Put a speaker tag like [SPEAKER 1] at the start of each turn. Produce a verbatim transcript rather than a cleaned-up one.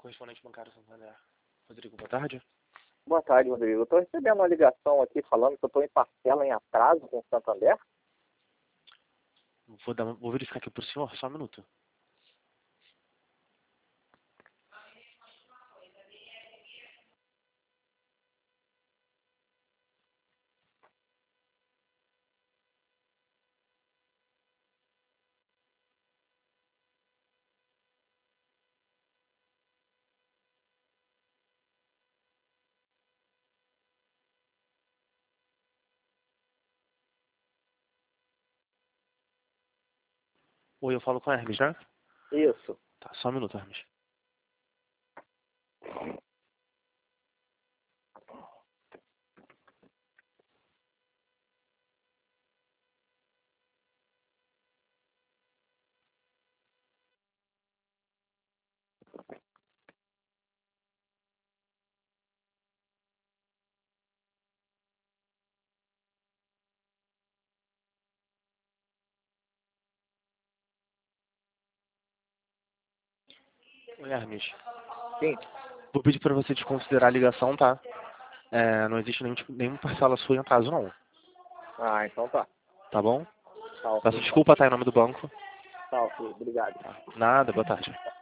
[SPEAKER 1] correspondente bancário Santander. Rodrigo, boa tarde.
[SPEAKER 2] Boa tarde, Rodrigo. Eu estou recebendo uma ligação aqui falando que eu estou em parcela em atraso com o Santander.
[SPEAKER 1] Vou, dar, vou verificar aqui por senhor, só um minuto. Oi, eu falo com a Hermes, né?
[SPEAKER 2] Isso.
[SPEAKER 1] Tá, só um minuto, Hermes. Oi, Hermes.
[SPEAKER 2] Sim.
[SPEAKER 1] Vou pedir para você desconsiderar a ligação, tá? É, não existe nenhum, tipo- nenhuma parcela sua em atraso, não.
[SPEAKER 2] Ah, então tá.
[SPEAKER 1] Tá bom?
[SPEAKER 2] Tá, ok.
[SPEAKER 1] Peço desculpa, tá? Em nome do banco.
[SPEAKER 2] Tá, ok. Obrigado.
[SPEAKER 1] Nada, boa tarde.